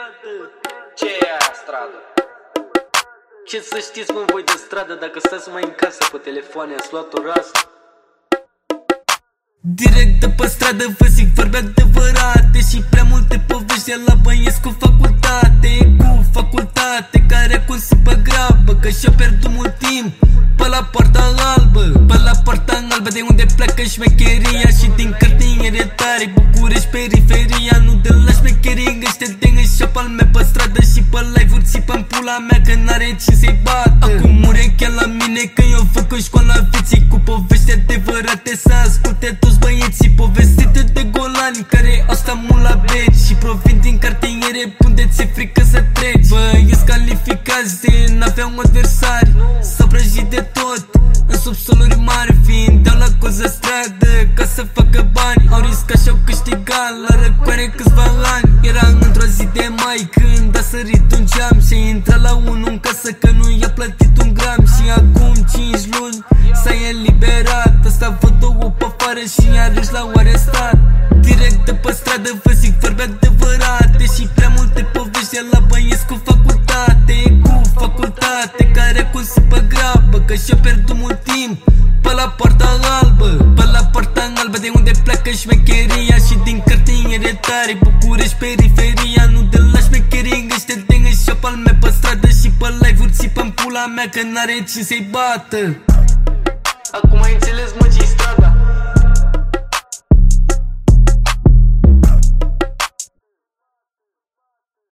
Ce e aia stradă? Ce să știți mă voi de stradă dacă stați mai în casă pe telefoane, ați luat o rasă? Direct de pe stradă vă zic vorbe adevărate și prea multe povești de la băieți cu facultate. Cu facultate care acum se pe grabă, că și-a pierdut mult timp pe la Poarta Albă. Pe la Poarta Albă de unde pleacă șmecheria și din cartiere tare București periferia. Nu de la șmecherie găște de și palme pe stradă și pe live-uri țipă-n pula mea că n-are cine să-i bată. Acum urechea la mine că eu fac o școala vieții cu povești adevărate să asculte toți băieții povestite de golani care au stat mult la beci și provin din cartiere unde ți-e frică să treci. Băieți calificați de n-aveau adversari, s-au prăjit de tot în subsoluri mari, fiind dau la coză stradă ca să facă bani. Au riscat și-au câștigat la răcoare câțiva ani. Era într-o zi de mai când a sărit un geam și a intrat la unul în casă că nu i-a plătit un gram. Și acum 5 luni s-a eliberat. Ăsta vă două pe afară și iarăși l-au arestat. Direct de pe stradă vă zic vorbe adevărate și prea multe povești de la băieți cu facultate. Cu facultate care acum se pe grabă, că și-a pierdut mult timp pe la Poarta Albă. Pe la Poarta Albă de unde pleacă șmecheria și din cartiere tare București periferia. Nu de la șmecherie găște de și palme pe stradă și pe live-uri țipă-n pula mea că n-are cine să-i bată. Acum ai înțeles